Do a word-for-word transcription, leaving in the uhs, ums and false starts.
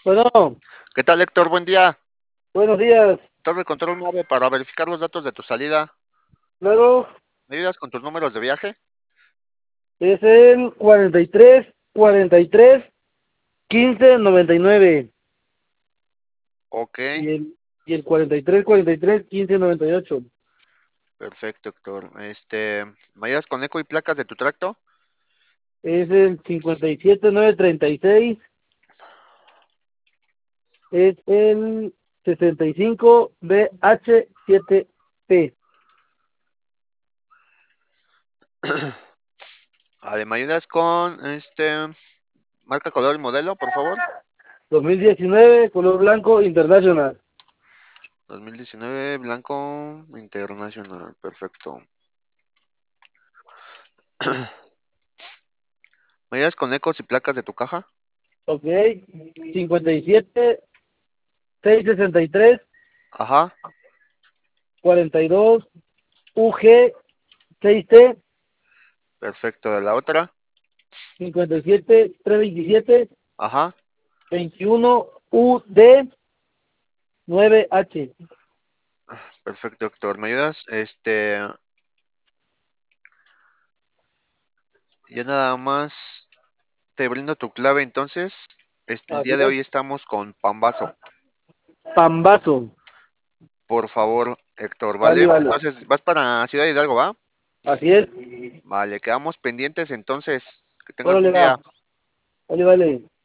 Bueno, ¿Qué tal, Héctor? Buen día. buenos días. Torre Control nueve para verificar los datos de tu salida. Luego ¿Me ayudas con tus números de viaje? es el cuarenta y tres, cuarenta y tres, quince, noventa y nueve Ok, y el, y el cuarenta y tres, cuarenta y tres, quince, noventa y ocho. perfecto, Héctor. Este, ¿me ayudas con eco y placas de tu tracto? Es el cincuenta y siete, nueve, treinta y seis. Es el sesenta y cinco B H siete P Vale, ¿me ayudas con este marca, color y modelo, por favor? dos mil diecinueve, color blanco, internacional. dos mil diecinueve, blanco internacional, perfecto. ¿Me ayudas con ecos y placas de tu caja? Ok, cincuenta y siete, seiscientos sesenta y tres, Ajá, cuarenta y dos, U G seis T, perfecto. ¿De la otra? cincuenta y siete, trescientos veintisiete, Ajá, veintiuno U D nueve H. perfecto, Héctor. ¿Me ayudas? Este, ya nada más te brindo tu clave entonces. Este, el Así día de es. hoy estamos con Pambazo. Pambazo. Por favor, Héctor, Vale, ¿vale? vale. Entonces, vas para Ciudad Hidalgo, ¿va? Así es. Vale, quedamos pendientes entonces. Que tengas Órale, buen va. día. Vale, vale.